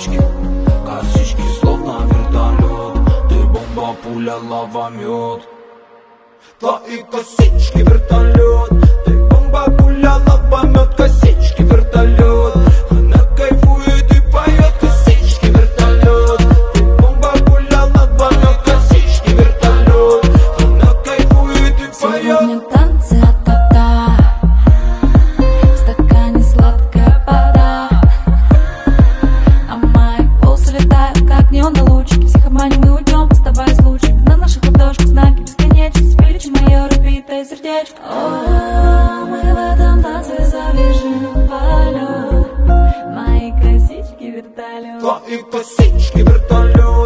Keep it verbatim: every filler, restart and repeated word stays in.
косички, косички словно вертолет. Ты бомба, пуля, лава, мед. Твои косички вертолет. Ты бомба, пуля, лава, мед. Косички вертолет. Она кайфует и поет. Косички вертолет. Ты бомба, пуля, лава, мед. Косички вертолет. Она кайфует и поет. Сегодня танцы от-та-та, в стакане сладкая вода, а мои волосы летают, как неоновые лучики. Всех обманем, мы уйдем, оставаясь лучшими. На наших ладошках знаки бесконечности. Величи мое разбитое сердечко. О, мы в этом танце завяжем полет. Мои косички вертолет. Твои косички вертолет.